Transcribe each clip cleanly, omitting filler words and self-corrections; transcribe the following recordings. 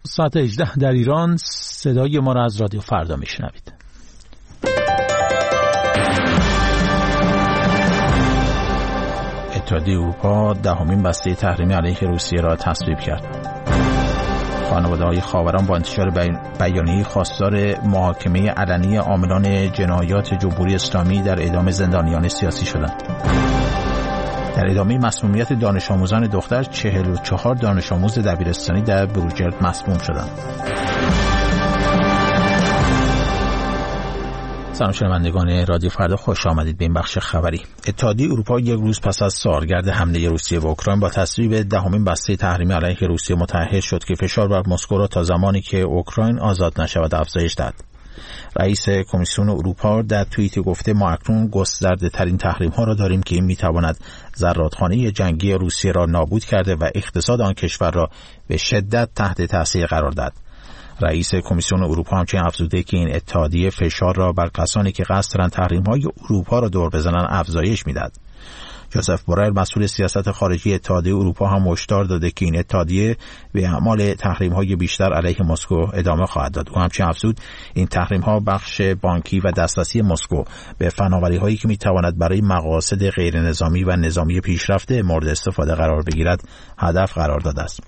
ساعت 18 در ایران. صدای ما را از رادیو فردا میشنوید. اتحادیه اروپا دهمین بسته تحریمی علیه روسیه را تصویب کرد. خانواده‌های خاوران با انتشار بیانیه خواستار محاکمه علنی عاملان جنایات جمهوری اسلامی در اعدام زندانیان سیاسی شدند. در ادامه مسمومیت دانش آموزان دختر 44 دانش آموز دبیرستانی در بروجرد مسموم شدند. سلام شنوندگان رادیو فردا، خوش آمدید به این بخش خبری. اتحادیه اروپا یک روز پس از سالگرد حمله روسیه به اوکراین با تصویب دهمین بسته تحریمی علیه روسیه متعهد شد که فشار بر مسکو را تا زمانی که اوکراین آزاد نشود افزایش دهد. رئیس کمیسیون اروپا در توییتی گفته ما اکنون گسترده ترین تحریم ها را داریم که این می تواند زرادخانه جنگی روسیه را نابود کرده و اقتصاد آن کشور را به شدت تحت تاثیر قرار داد. رئیس کمیسیون اروپا همچنین افزوده که این اتحادیه فشار را بر کسانی که قصد دارند تحریم‌های اروپا را دور بزنند افزایش می‌دهد. جوزف بورل مسئول سیاست خارجی اتحادیه اروپا هم هشدار داده که این اتحادیه به اعمال تحریم‌های بیشتر علیه مسکو ادامه خواهد داد. او همچنین افزود این تحریم‌ها بخش بانکی و دسترسی مسکو به فناوری‌هایی که می‌تواند برای مقاصد غیر نظامی و نظامی پیشرفته مورد استفاده قرار بگیرد هدف قرار داده است.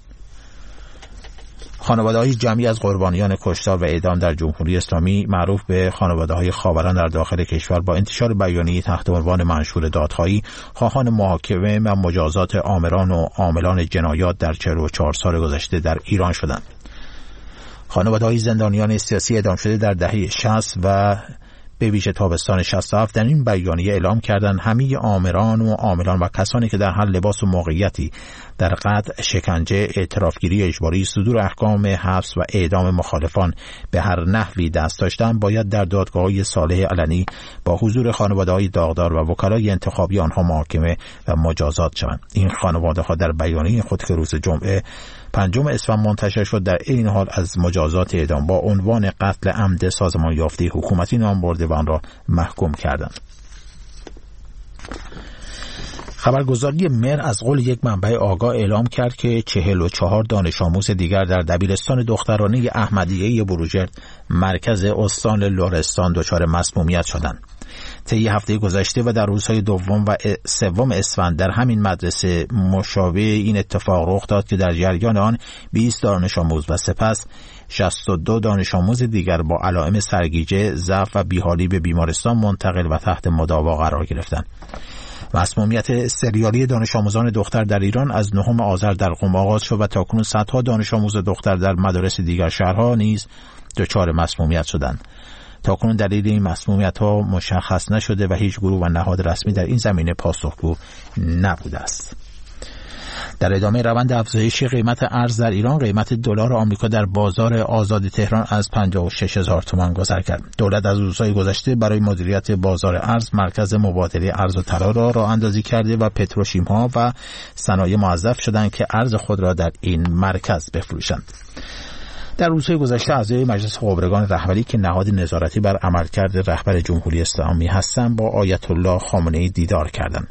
خانواده‌های جمعی از قربانیان کشتار و اعدام در جمهوری اسلامی معروف به خانواده‌های خاوران در داخل کشور با انتشار بیانیه تحت عنوان منشور دادخواهی خواهان محاکمه و مجازات آمران و عاملان جنایات در 44 سال گذشته در ایران شدند. خانواده‌های زندانیان سیاسی اعدام شده در دهه 60 و به ویژه تابستان 67 در این بیانیه اعلام کردند همه آمران و عاملان و کسانی که در هر لباس و موقعیتی در قتل، شکنجه، اعترافگیری اجباری، صدور احکام حبس و اعدام مخالفان به هر نحوی دست داشتند باید در دادگاه‌های صالح علنی با حضور خانواده‌های داغدار و وکلای انتخابی آنها محاکمه و مجازات شوند. این خانواده‌ها در بیانیه خود که روز جمعه 5 اسفند منتشر شد در این حال از مجازات اعدام با عنوان قتل عمد سازمان یافته حکومتی نام برده و آن را محکوم کردند. خبرگزاری مر از قول یک منبع آگاه اعلام کرد که 44 دانش آموز دیگر در دبیرستان دخترانه احمدیه بروجرد مرکز استان لرستان دچار مسمومیت شدند. طی هفته گذشته و در روزهای 2 و 3 اسفند در همین مدرسه مشابه این اتفاق رخ داد که در جریان آن 20 دانش آموز و سپس 62 دانش آموز دیگر با علائم سرگیجه، ضعف و بیحالی به بیمارستان منتقل و تحت مداوا قرار گرفتند. مسمومیت سریالی دانش آموزان دختر در ایران از 9 آذر در قم آغاز شد و تاکنون صدها دانش آموز دختر در مدارس دیگر شهرها نیز دچار مسمومیت شدند. تاکنون دلیل این مسمومیت‌ها مشخص نشده و هیچ گروه و نهاد رسمی در این زمینه پاسخگو نبوده است. در ادامه روند افزایش قیمت ارز در ایران، قیمت دلار آمریکا در بازار آزاد تهران از 56,000 تومان گذر کرد. دولت از روزهای گذشته برای مدیریت بازار ارز مرکز مبادله ارز و طلا را راه اندازی کرده و پتروشیم‌ها و صنایع موظف شدند که ارز خود را در این مرکز بفروشند. در روزهای گذشته اعضای مجلس خبرگان رهبری که نهاد نظارتی بر عملکرد رهبر جمهوری اسلامی هستند با آیت الله خامنه‌ای دیدار کردند.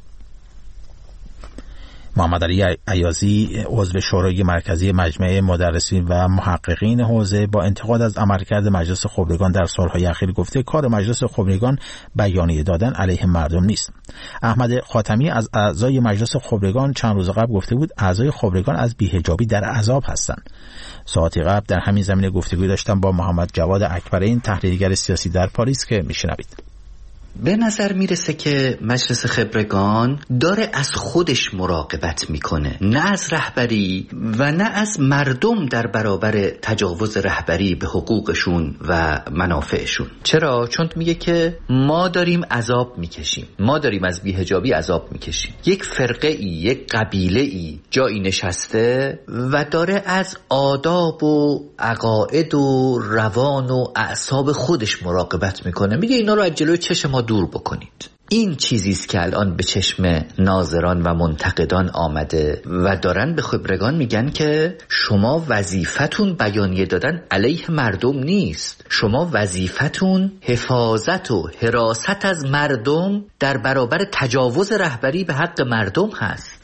محمد علی ایازی عضو شورای مرکزی مجمع مدرسین و محققین حوزه با انتقاد از عملکرد مجلس خبرگان در سالهای اخیر گفته کار مجلس خبرگان بیانیه دادن علیه مردم نیست. احمد خاتمی از اعضای مجلس خبرگان چند روز قبل گفته بود اعضای خبرگان از بی‌حجابی در عذاب هستند. ساعتی قبل در همین زمینه گفتگوی داشتم با محمد جواد اکبرین تحلیلگر سیاسی در پاریس که میشنوید. به نظر میرسه که مجلس خبرگان داره از خودش مراقبت میکنه، نه از رهبری و نه از مردم در برابر تجاوز رهبری به حقوقشون و منافعشون. چرا؟ چون میگه که ما داریم عذاب میکشیم، ما داریم از بی‌حجابی عذاب میکشیم. یک فرقه ای، یک قبیله ای جایی نشسته و داره از آداب و عقاید و روان و اعصاب خودش مراقبت میکنه. میگه اینا رو از جلوی چشم ما دور بکنید. این چیزی است که الان به چشم ناظران و منتقدان آمده و دارن به خبرگان میگن که شما وظیفتون بیانیه دادن علیه مردم نیست، شما وظیفتون حفاظت و حراست از مردم در برابر تجاوز رهبری به حق مردم هست.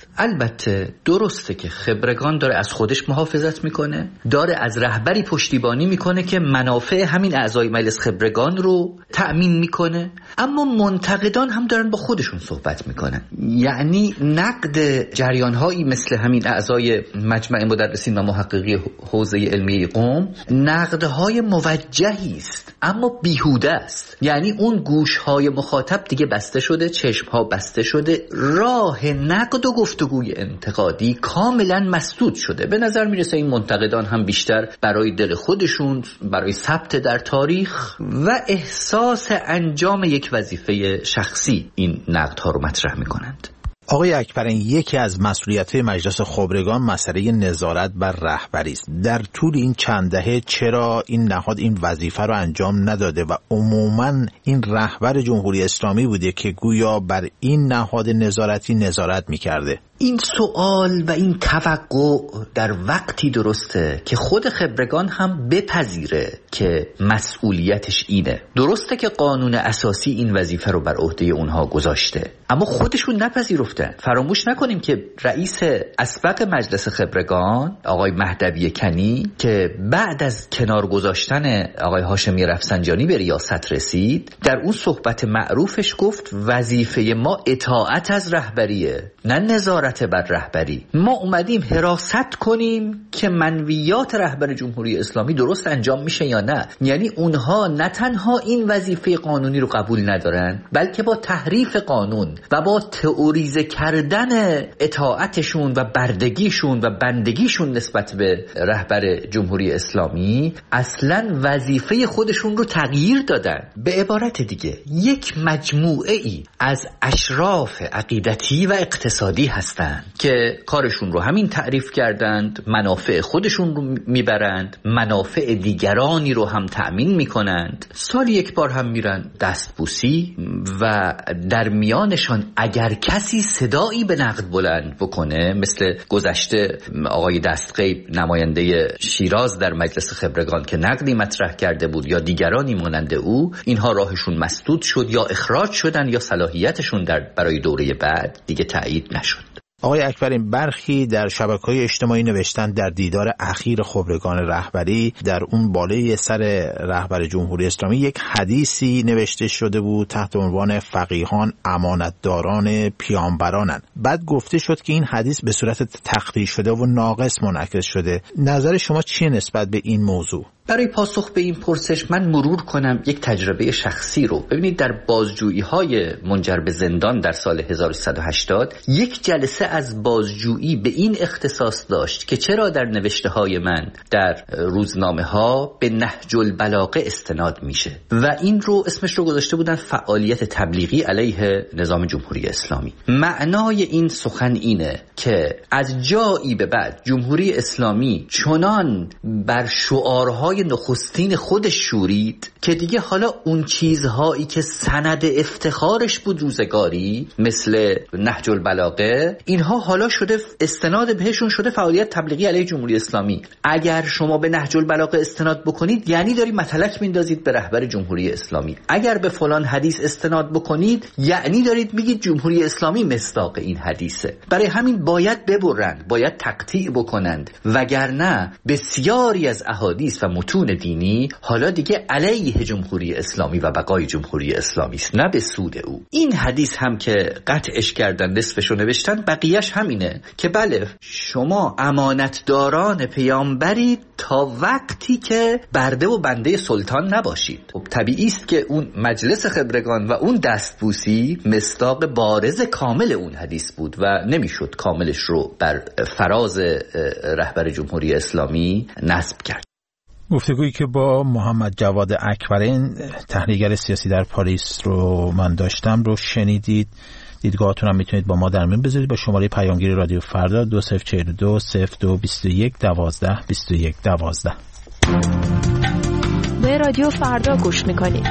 البته درسته که خبرگان داره از خودش محافظت میکنه، داره از رهبری پشتیبانی میکنه که منافع همین اعضای مجلس خبرگان رو تأمین میکنه، اما منتقدان هم دارن با خودشون صحبت میکنن. یعنی نقد جریانهایی مثل همین اعضای مجمع مدرسین و محققی حوزه علمی قم نقدهای موجهی است اما بیهوده است. یعنی اون گوشهای مخاطب دیگه بسته شده، چشمها بسته شده، راه نقد و گفتگوی انتقادی کاملا مسدود شده. به نظر میرسه این منتقدان هم بیشتر برای دل خودشون، برای ثبت در تاریخ و احساس انجام یک وظیفه شخصی این نقدها رو مطرح میکنند. آقای اکبرین، یکی از مسئولیت‌های مجلس خبرگان مسئله نظارت بر رهبری است. در طول این چند دهه چرا این نهاد این وظیفه رو انجام نداده و عموماً این رهبر جمهوری اسلامی بوده که گویا بر این نهاد نظارتی نظارت می‌کرده؟ این سوال و این توقع در وقتی درسته که خود خبرگان هم بپذیره که مسئولیتش اینه. درسته که قانون اساسی این وظیفه رو بر عهده اونها گذاشته، اما خودشون نپذیرفتن. فراموش نکنیم که رئیس اسبق مجلس خبرگان آقای مهدوی کنی که بعد از کنار گذاشتن آقای هاشمی رفسنجانی به ریاست رسید، در اون صحبت معروفش گفت وظیفه ما اطاعت از رهبریه، نه نظارت بر رهبری. ما اومدیم حراست کنیم که منویات رهبر جمهوری اسلامی درست انجام میشه یا نه. یعنی اونها نه تنها این وظیفه قانونی رو قبول ندارن، بلکه با تحریف قانون و با تئوریزه کردن اطاعتشون و بردگیشون و بندگیشون نسبت به رهبر جمهوری اسلامی اصلا وظیفه خودشون رو تغییر دادن. به عبارت دیگه یک مجموعه ای از اشراف عقیدتی و اقتصادی هستن که کارشون رو همین تعریف کردند، منافع خودشون رو میبرند، منافع دیگرانی رو هم تأمین میکنند، سال یک بار هم میرن دستبوسی و در میانشان اگر کسی صدایی به نقد بلند بکنه، مثل گذشته آقای دستغیب نماینده شیراز در مجلس خبرگان که نقدی مطرح کرده بود یا دیگرانی مانند او، اینها راهشون مسدود شد یا اخراج شدن یا صلاحیتشون برای دوره بعد دیگه تایید نشد. آقای اکبرین، برخی در شبکه‌های اجتماعی نوشتن در دیدار اخیر خبرگان رهبری در اون بالای سر رهبر جمهوری اسلامی یک حدیثی نوشته شده بود تحت عنوان فقیهان امانتداران پیامبرانند. بعد گفته شد که این حدیث به صورت تخریب شده و ناقص منعکس شده. نظر شما چیه نسبت به این موضوع؟ برای پاسخ به این پرسش من مرور کنم یک تجربه شخصی رو. ببینید، در بازجویی‌های منجر به زندان در سال 1380 یک جلسه از بازجویی به این اختصاص داشت که چرا در نوشته‌های من در روزنامه‌ها به نهج البلاغه استناد میشه و این رو اسمش رو گذاشته بودن فعالیت تبلیغی علیه نظام جمهوری اسلامی. معنای این سخن اینه که از جایی به بعد جمهوری اسلامی چنان بر شعارهای نخستین خودش شورید که دیگه حالا اون چیزهایی که سند افتخارش بود روزگاری مثل نهج البلاغه، اینها حالا شده استناد بهشون شده فعالیت تبلیغی علیه جمهوری اسلامی. اگر شما به نهج البلاغه استناد بکنید یعنی داری متلک میندازید به رهبر جمهوری اسلامی. اگر به فلان حدیث استناد بکنید یعنی دارید میگید جمهوری اسلامی مصداق این حدیثه. برای همین باید ببرند، باید تقطیع بکنند، وگرنه بسیاری از احادیث و متون دینی حالا دیگه علیه جمهوری اسلامی و بقای جمهوری اسلامی است، نه به سود او. این حدیث هم که قطعش کردن، نصفشو نوشتن، بقیهش همینه که بله شما امانتداران پیامبرید تا وقتی که برده و بنده سلطان نباشید. خب طبیعی است که اون مجلس خبرگان و اون دستبوسی مصداق بارز کامل اون حدیث بود و نمیشد کاملش رو بر فراز رهبر جمهوری اسلامی نصب کرد. گفتگویی که با محمد جواد اکبرین تحلیلگر سیاسی در پاریس رو من داشتم رو شنیدید. دیدگاهاتون هم میتونید با ما در میون بذارید با شماره پیامگیر رادیو فردا 2042 0221 12 21 12. به رادیو فردا گوش میکنید.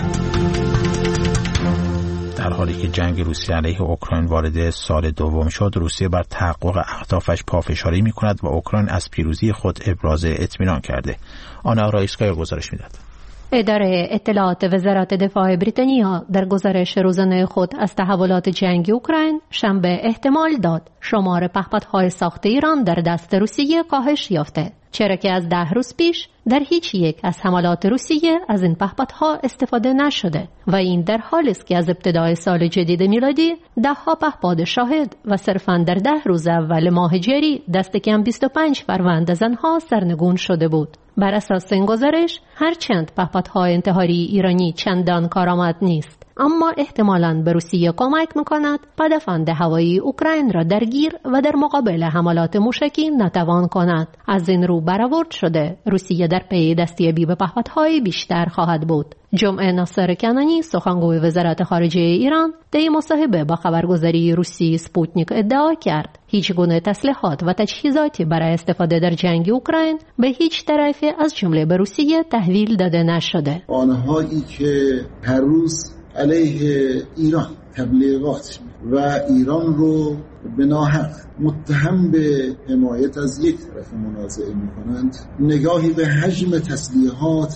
در حالی که جنگ روسیه علیه اوکراین وارد سال دوم شد، روسیه بر تحقق اهدافش پافشاری میکند و اوکراین از پیروزی خود ابراز اطمینان کرده. آنا رایسکایا گزارش میداد. اداره اطلاعات وزارت دفاع بریتانیا در گزارش روزانه خود از تحولات جنگ اوکراین شنبه احتمال داد شمار پهپادهای ساخت ایران در دست روسیه کاهش یافته، چرا که از 10 روز پیش در هیچ یک از حملات روسیه از این پهپادها استفاده نشده و این در حالی است که از ابتدای سال جدید میلادی 10 پهپاد شاهد و صرفاً در 10 روز اول ماه جاری دست کم 25 فروند از آنها سرنگون شده بود. بر اساس این گزارش هرچند پهپادهای انتحاری ایرانی چندان کارآمد نیست، اما احتمالاً به روسیه کمک می‌کند پدافند هوایی اوکراین را درگیر و در مقابل حملات موشکی ناتوان کند. از این رو برآورد شده روسیه در پی دستیابی به پهپادهای بیشتر خواهد بود. جمعه ناصر کنانی سخنگوی وزارت خارجه ایران در مصاحبه با خبرگزاری روسی سپوتنیک ادعا کرد هیچ گونه تسلیحات و تجهیزاتی برای استفاده در جنگ اوکراین به هیچ طرفی از جمله به روسیه تحویل داده نشده. آنهایی که هر روز علیه ایران تبلیغات و ایران رو به ناحق متهم به حمایت از یک طرف منازعه می‌کنند، نگاهی به حجم تسلیحات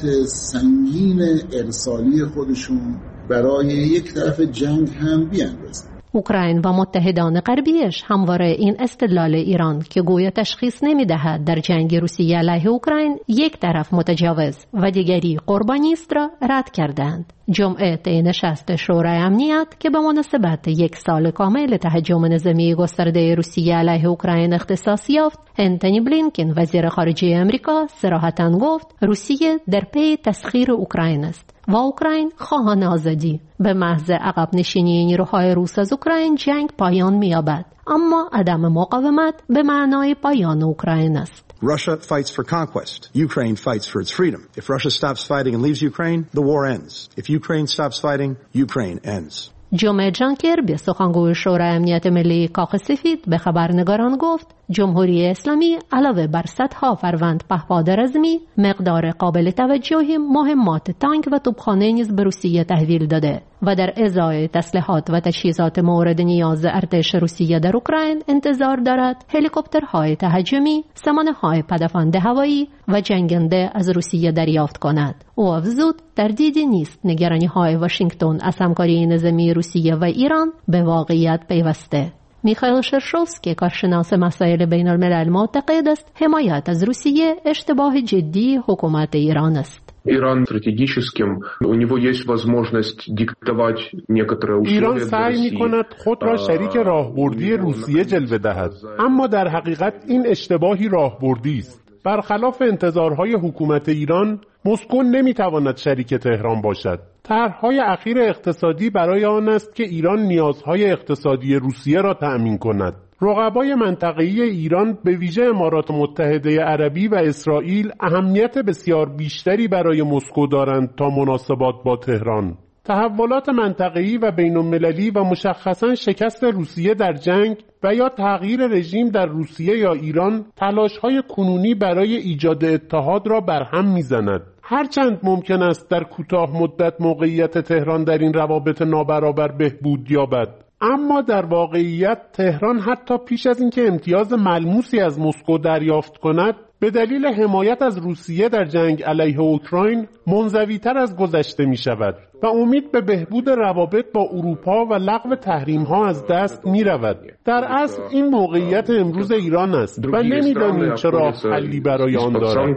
سنگین ارسالی خودشون برای یک طرف جنگ هم بیاندازند. اوکراین و متحدان غربیش همواره این استدلال ایران که گویا تشخیص نمی‌دهد در جنگ روسیه علیه اوکراین یک طرف متجاوز و دیگری قربانی است را رد کردند. جمعه طی نشست شورای امنیت که به مناسبت 1 سال کامل تهاجم نظامی گسترده روسیه علیه اوکراین اختصاص یافت، انتونی بلینکن وزیر خارجه آمریکا صراحتاً گفت روسیه در پی تسخیر اوکراین است و اوکراین خواهان آزادی. به محض عقب نشینی نیروهای روس از اوکراین جنگ پایان می‌یابد، اما عدم مقاومت به معنای پایان اوکراین است. Russia fights for conquest. Ukraine fights for its freedom. If Russia stops fighting and leaves Ukraine, the war ends. If Ukraine stops fighting, Ukraine ends. جمعه جان کربی سخنگوی شورای امنیت ملی کاخ سفید به خبرنگاران گفت جمهوری اسلامی علاوه بر صدها فروند پهپاد رزمی مقدار قابل توجهی مهمات تانک و توپخانه نیز به روسیه تحویل داده و در ازای تسلیحات و تجهیزات مورد نیاز ارتش روسیه در اوکراین انتظار دارد هلیکوپترهای تهاجمی، سامانه‌های پدافند هوایی و جنگنده از روسیه دریافت کند. او افزود تردیدی نیست نگرانی‌های واشنگتن از همکاری نظامی روسیه و ایران به واقعیت پیوسته. میخائیل شرشوفسکی کارشناس مسائل بین الملل معتقد است حمایت از روسیه اشتباه جدی حکومت ایران است. Иран стратегическим, у него есть возможность диктовать некоторые условия. ایران سعی می‌کند خود را شریک راهبردی روسیه جلوه دهد، اما در حقیقت این اشتباهی راهبردی است. برخلاف انتظارهای حکومت ایران، مسکو نمی‌تواند شریک تهران باشد. طرح‌های اخیر اقتصادی برای آن است که ایران نیازهای اقتصادی روسیه را تأمین کند. رقبای منطقه‌ای ایران به ویژه امارات متحده عربی و اسرائیل اهمیت بسیار بیشتری برای مسکو دارند تا مناسبات با تهران. تحولات منطقه‌ای و بین‌المللی و مشخصاً شکست روسیه در جنگ و یا تغییر رژیم در روسیه یا ایران تلاش‌های کنونی برای ایجاد اتحاد را برهم می‌زند. هرچند ممکن است در کوتاه مدت موقعیت تهران در این روابط نابرابر بهبود یابد، اما در واقعیت تهران حتی پیش از اینکه امتیاز ملموسی از مسکو دریافت کند به دلیل حمایت از روسیه در جنگ علیه اوکراین منزوی‌تر از گذشته می شود و امید به بهبود روابط با اروپا و لغو تحریم‌ها از دست می رود. در اصل این موقعیت امروز ایران است و نمی‌دانیم چه راه حلی برای آن دارد.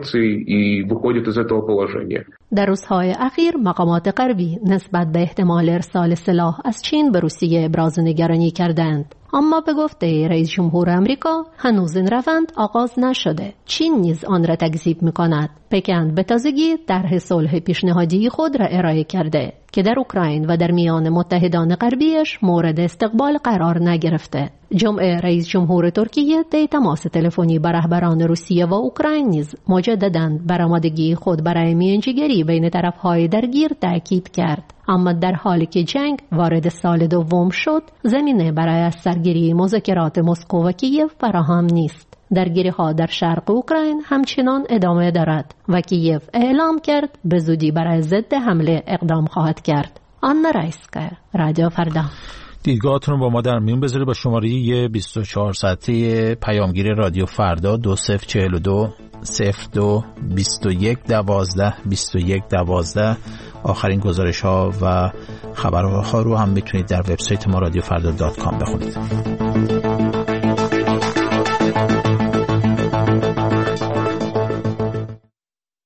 در روزهای اخیر مقامات غربی نسبت به احتمال ارسال سلاح از چین به روسیه ابراز نگرانی کردند، اما به گفته رئیس جمهور آمریکا هنوز این روند آغاز نشده. چین نیز آن را تکذیب می‌کند. پکن به تازگی طرح صلح پیشنهادی خود را ارائه کرده که در اوکراین و در میان متحدان غربیش مورد استقبال قرار نگرفته. جمعه رئیس جمهور ترکیه طی تماس تلفنی با رهبران روسیه و اوکراین نیز مجدداً بر آمادگی خود برای میانجیگری بین طرف‌های درگیر تاکید کرد. اما در حالی که جنگ وارد سال دوم شد، زمینه برای از سرگیری مذاکرات مسکو و کیف فراهم نیست. درگیری‌ها در شرق اوکراین همچنان ادامه دارد و کیف اعلام کرد به زودی برای ضد حمله اقدام خواهد کرد. آنا رایسکا، رادیو فردا. دیدگاهاتون رو با ما در میون بذارید با شماره 24 ساعته پیامگیر رادیو فردا 2042 02 21 12 21 12. آخرین گزارش ها و خبرها رو هم میتونید در وبسایت ما رادیوفردا.com بخونید.